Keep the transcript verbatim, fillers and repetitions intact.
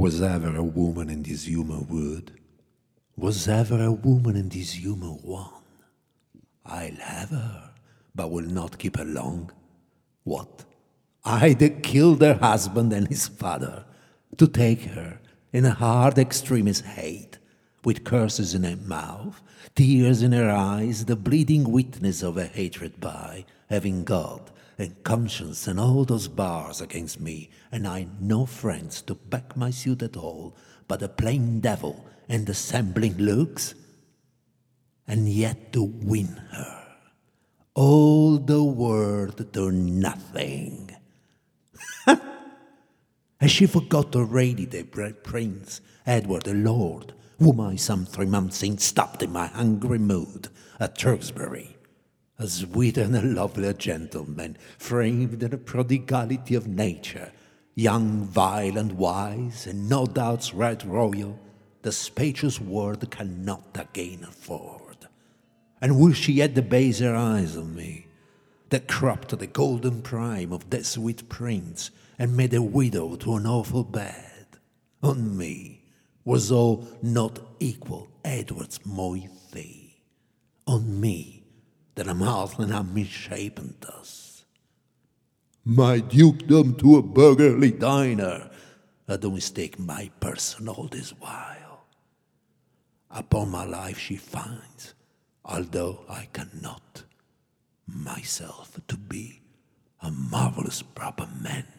Was ever a woman in this human wood? Was ever a woman in this human one? I'll have her, but will not keep her long. What? I that killed her husband and his father, to take her in a hard extremist hate, with curses in her mouth, tears in her eyes, the bleeding witness of her hatred by, having God and conscience and all those bars against me, and I no friends to back my suit at all, but a plain devil and dissembling looks? And yet to win her, all the world to nothing. Has she forgot already the great prince, Edward the Lord, whom I some three months since stopped in my hungry mood at Tewkesbury? A sweet and a lovely gentleman, framed in the prodigality of nature, young, vile, and wise, and no doubts right royal, the spacious world cannot again afford. And will she yet debase her eyes on me, that cropped the golden prime of that sweet prince, and made a widow to an awful bed? On me was all not equal Edward's moiety. On me, that am heartless and am misshapen thus. My dukedom to a burgherly diner, I do mistake my person all this while. Upon my life she finds, although I cannot, myself to be a marvelous proper man.